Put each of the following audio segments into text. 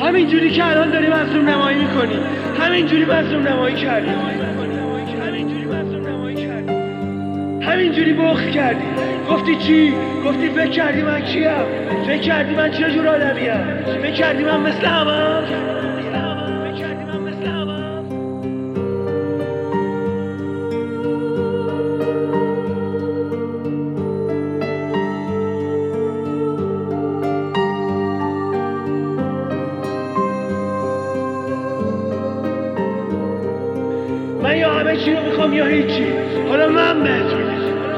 همینجوری که الان داری مظلوم نمایی میکنی، همینجوری مظلوم نمایی کردی، همینجوری بغض کردی. گفتی چی؟ گفتی فکر کردی من کیم؟ فکر کردی من چه جور آدمیم؟ فکر کردی من مثل همم؟ من یا همه چی رو میخوام یا هیچی. حالا من بهتون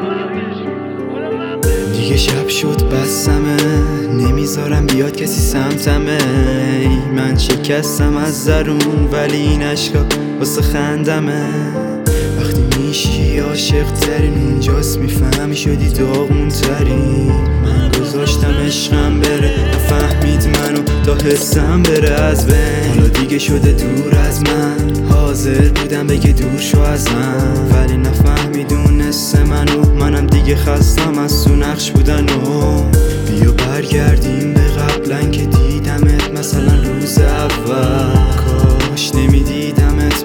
دیگه شب شد بسمه، نمیذارم بیاد کسی سمتمه. من شکستم از درون ولی این عشقا واسه خندمه. وقتی میشی عاشق ترین اونجاست میفهمی شدی داغون ترین. من گذاشتم عشقم بره، نفهمید منو تا حسم بره از بین. حالا دیگه شده دور از من، حاضر بودم بگه دور شو از من، ولی نفهمید دونسته منم دیگه خستم از تو نقش بودن. و بیا برگردیم به قبلن که دیدمت مثلا روز اول. کاش نمیدیدمت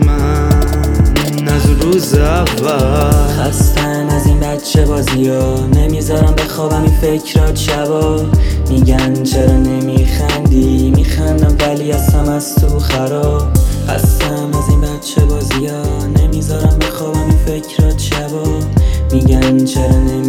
من از روز اول. خستم از این بچه بازی ها، نمیذارم بخوابم این فکرات شبا. میگن چرا نمیخندی، میخندم ولی هستم از تو خراب. خستم از این بچه بازی ها، نمیذارم بخوابم این فکرات شبا. میگن چرا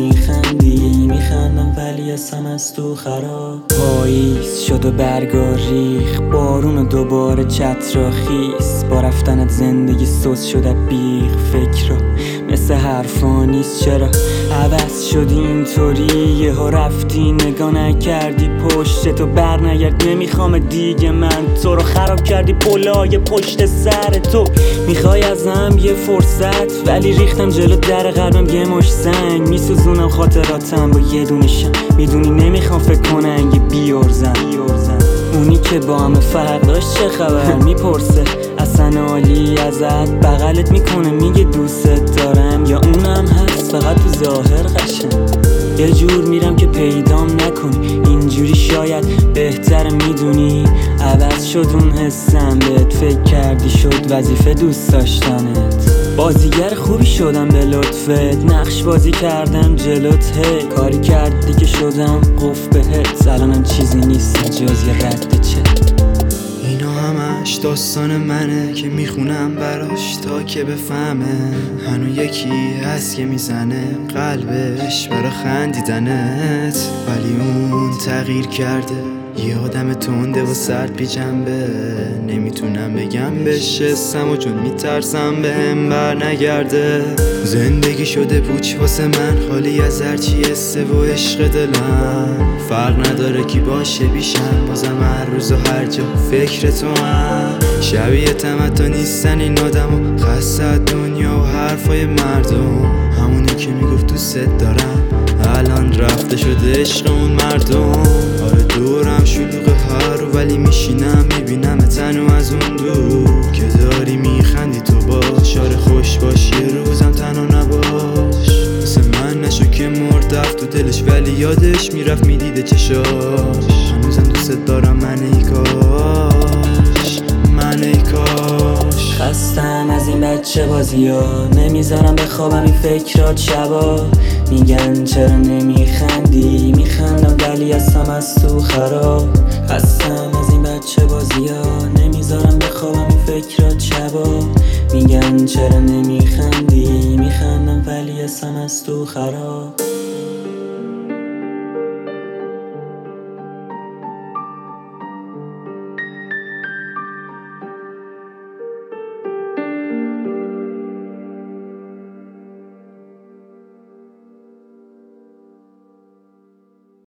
نمیخندی، میخندم ولی هستم از تو خراب. پاییز شد و برگا ریخ، بارون و دوباره چترا خیس. با رفتنت زندگی سوز شده بیخ، فکر مثل حرفا نیست. چرا عوض شدی اینطوری، یهو رفتی نگاه نکردی پشت تو برنگرد. نمیخوام دیگه من تو رو خراب کردی پلای پشت سر تو. میخوای ازم یه فرصت ولی ریختم جلو در قلبم یه مش سنگ. میسوزونم خاطراتم با یه دونه شم، میدونی نمیخوام فکر کنم اگه بیارزم. اونی که با همه فرق داشت چه خبر میپرسه اصلا عالی ازت، بغلت میکنه میگه دوست دارم، یا اونم هست فقط تو ظاهر قشنگ. یه جور میرم که پیدام نکنی، اینجوری شاید بهتر میدونی. عوض شد اون حسم بهت، فکر کردی شد وظیفه دوست داشتنت. بازیگر خوبی شدم به لطفت، نقش بازی کردم جلوت. کاری کردی که شدم قف بهت، الانم چیزی نیست جز یه رد چه. اینا همش داستان منه که میخونم براش تا که بفهمه. هنو یکی هست که میزنه قلبش برا خندیدنت، ولی اون تغییر کرده. یه آدم تنده و سرد بی جنبه، نمیتونم بگم بهش اسم و چون میترسم بهم بر نگرده. زندگی شده پوچ واسه من، خالی از هرچی حسه و عشق دلم. فرق نداره کی باشه بیشم، بازم هر روز و هر جا فکر تو هم. شبیه تمتا نیستن این آدم و خسته دنیا و حرفای مردم. همونی که میگفت دوست دارم الان رفته شده عشق اون مردم. آره دورم شلوغ هر رو ولی میشینم میبینم تنو از اون دور که داری میخندی تو باش. آره خوش باش یه روزم تنها نباش، مثل من نشو که مرد رفت تو دلش ولی یادش میرفت میدیده چشاش. هنوزم دوست دارم من ای کاش، من ای کاش. خستم از این بچه بازی ها، نمیذارم بخوابم این فکرات شبا. میگن چرا نمیخندی، میخندم ولی هستم از تو خراب. خستم از این بچه بازی ها، نمیذارم بخوابم این فکرات شبا. میگن چرا نمیخندی، میخندم ولی هستم از تو خراب.